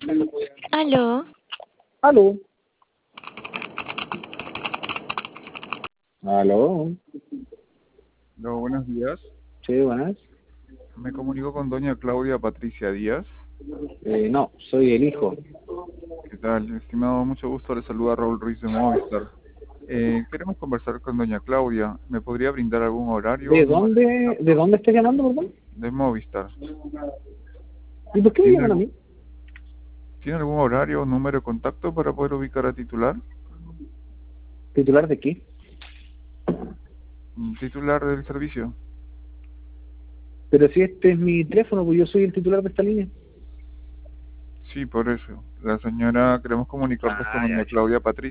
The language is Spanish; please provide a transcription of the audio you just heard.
Aló, Aló. Aló. Hola, buenos días. Sí, buenas. Me comunico con doña Claudia Patricia Díaz. No, soy el hijo. ¿Qué tal? Estimado, mucho gusto. Le saluda Raúl Ruiz de Movistar. Queremos conversar con doña Claudia. ¿Me podría brindar algún horario o número de ¿De contacto? dónde estás llamando, perdón? De Movistar. ¿Y por qué me ¿Tiene llaman a algún, mí? ¿Tiene algún horario o número de contacto para poder ubicar a titular? ¿Titular de qué? Titular del servicio. Pero si este es mi teléfono, pues yo soy el titular de esta línea. Sí, por eso. La señora, queremos comunicarnos con Ah, ya, doña ya. Claudia Patricia.